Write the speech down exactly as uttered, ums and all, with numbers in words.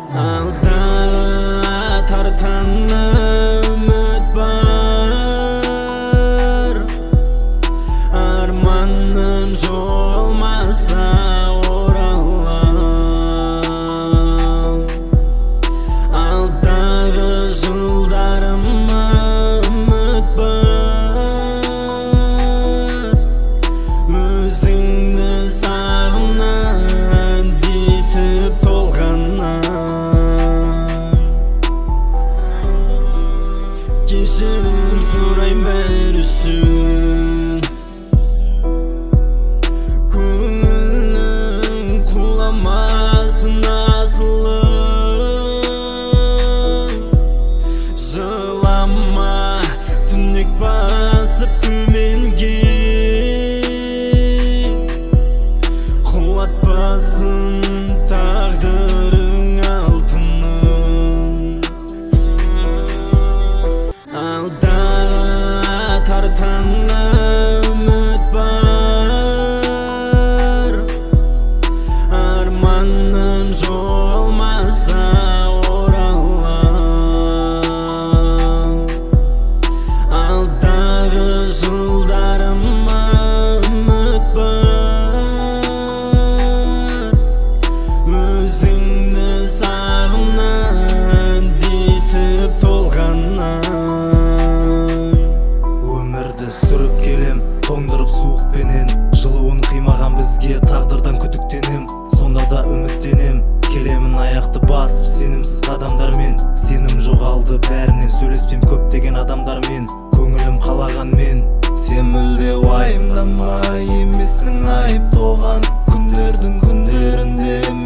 Alda tartan ümit var, armanım olmasa oralam. Alдағы жылдарыма үміт бар, өзіңді сағынам дейтіп толғанам. Кешірім сұрайм бәрі үшін, көңілің құламасын асылым. Жылама, түнек басып төменге, құлатпасын тағдырың алтыным. Алдағы тартан үміт бар, арманым жолмаса оралам. Алдағы жылдарыма үміт бар, өзіңді сағынам дейтіп толғанам. Өмірді сүріп келем, тоңдырып суықпенен, жылуын қимаған бізге тағдырдан күдіктенем. Сонда да үміттенем, келемін аяқты басып сенімсіз қадамдармен. Сенім жоғалды бәрінен, сөйлеспем көптеген адамдармен, көңілім қалаған мен. Сен мүлде уайымдама, емессің айып тоған күндердің күндерінде